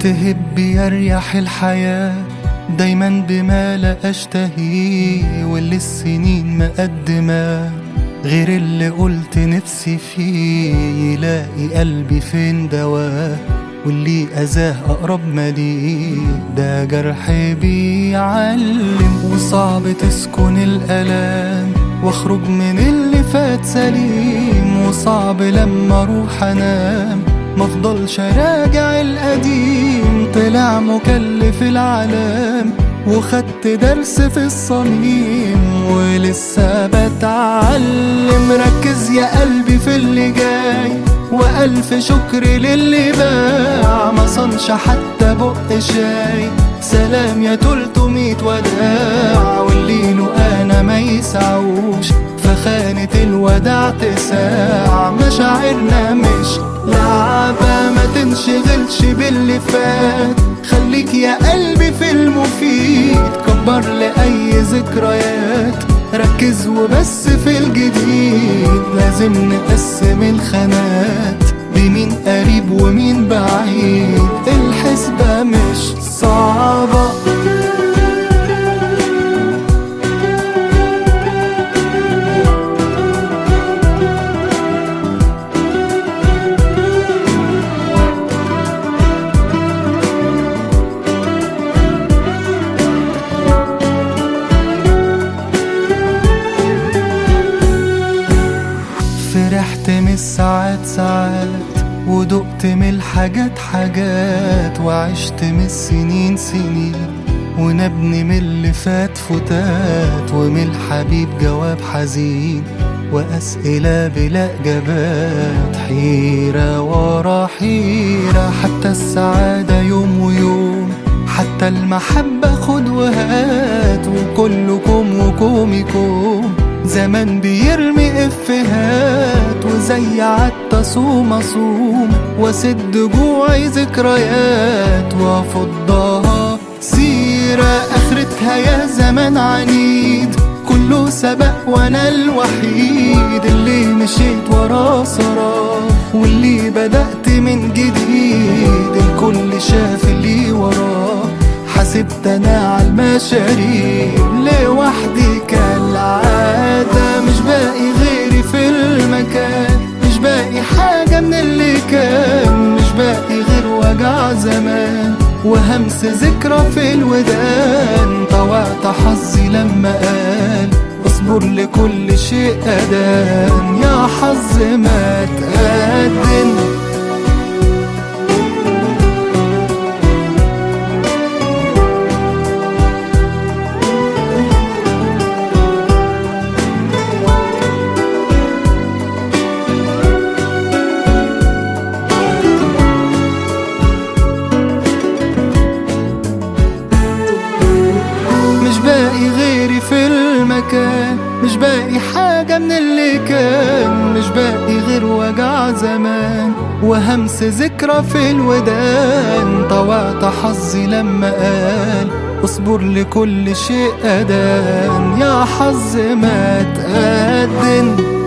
تهب يريح الحياة دايما بما لا أشتهيه، واللي السنين مقدمة غير اللي قلت نفسي فيه. يلاقي قلبي فين دواه، واللي أذاه أقرب ما ليه. ده جرح بيعلم، وصعب تسكن الألام واخرج من اللي فات سليم. وصعب لما اروح انام مفضلش راجع القديم. طلع مكلف العالم وخدت درس في الصميم، ولسه بتعلم. ركز يا قلبي في اللي جاي، وألف شكر للي باع ما صنش حتى بق شاي. سلام يا 300 وداع، واللي له أنا ما يسعوش فخانة الوداع تساع. مشاعرنا مش لعبة، ما تنشغلش باللي فات. خليك يا قلبي في المفيد، كبر لأي ذكريات. ركز وبس في الجديد، لازم نقسم الخانات بمين قريب ومين بعيد. الحسبة مش صعبة، فرحت من الساعات ساعات، ودقت من الحاجات حاجات. وعشت من السنين سنين، ونبني من اللي فات فتات. ومن الحبيب جواب حزين، وأسئلة بلا إجابات. حيرة ورا حيرة، حتى السعادة يوم ويوم. حتى المحبة خد وهات، وكلكم وكومكم. زمان بيرمي إفيهات، وزي عدت أصوم أصوم واسد جوعي ذكريات. وافضها سيرة آخرتها يا زمان عنيد. كله سبق وانا الوحيد اللي مشيت وراه سراه، واللي بدأت من جديد. الكل شاف اللي وراه، حسبت انا على المشاريب لوحدي كالعادة. مش باقي غيري في المكان، مش باقي حاجة من اللي كان. مش باقي غير وجع زمان وهمس ذكرى في الودان. طوعت حظي لما قال اصبر لكل شيء أدان. يا حظ ما تقدم، مش باقي حاجة من اللي كان. مش باقي غير وجع زمان وهمس ذكرى في الودان. طوعت حظي لما قال اصبر لكل شيء أدان. يا حظ ما تقدم.